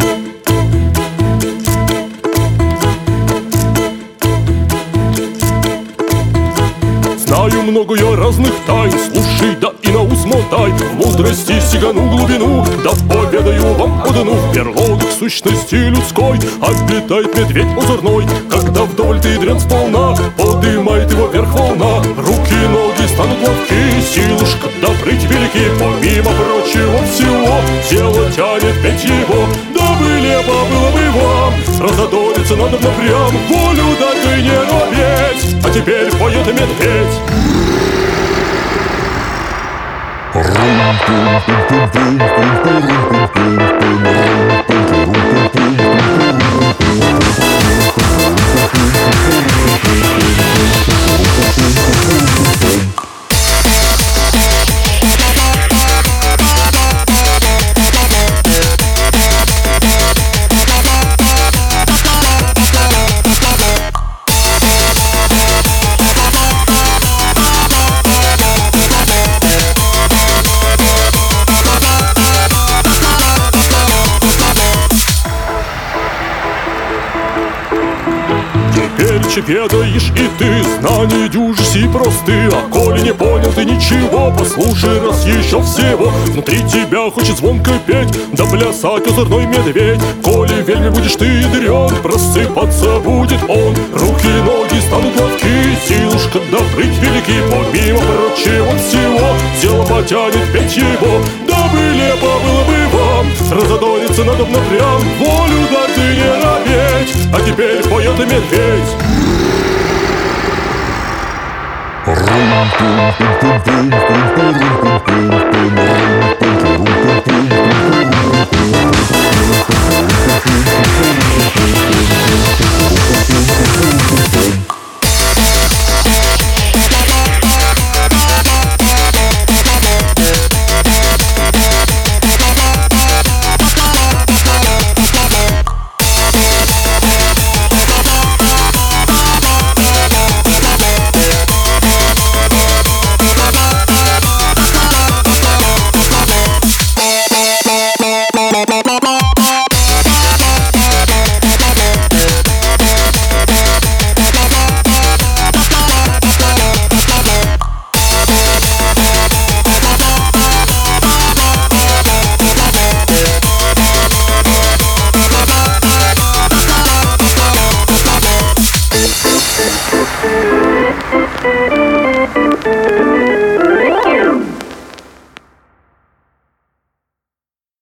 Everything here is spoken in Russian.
Знаю много я разных тайн, слушай, да и на ус мотай. В мудрости сигану глубину, да поведаю вам одну. В берлогах сущности людской обитает медведь озорной. Когда вдоль ты дрен сполна, подымает его вверх волна. Руки, ноги станут ловки, силушка добрыть велики. Помимо прочего всего, тело тянет петь его. Дабы лепо было бы вам, разодориться надо напрям. Волю дать и не робеть, а теперь поет медведь. Теперь ведаешь и ты, знания дюжи сей просты. А коли не понял ты ничего, послушай раз еще всего. Внутри тебя хочет звонко петь, да плясать озорной медведь. Коли вельми будешь ты ядрен, просыпаться будет он. Руки и ноги станут ловки, силушка добрыть велики. Помимо прочего всего, тело потянет петь его. Дабы лепо было бы вам, разодориться надо напрям. Волю дать и не робеть, а теперь поет и медведь. Rum,